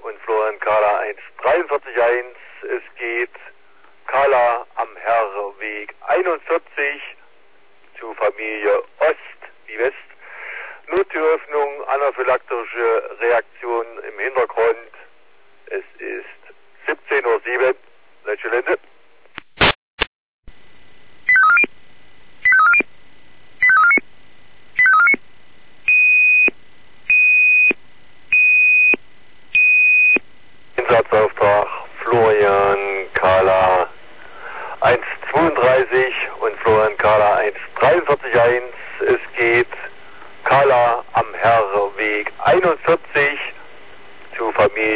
und Florian Kahler 143.1. Es geht Kahler am Herrweg 41 zu Familie Ost wie West. Nottüröffnung, anaphylaktische Reaktion im Hintergrund. Es ist 17:07 Uhr. Deutsche Linde. Einsatzauftrag Florian Kahler 132 und Florian Kahler 143.1. Es geht Kahler am Herrweg 41 zu Familie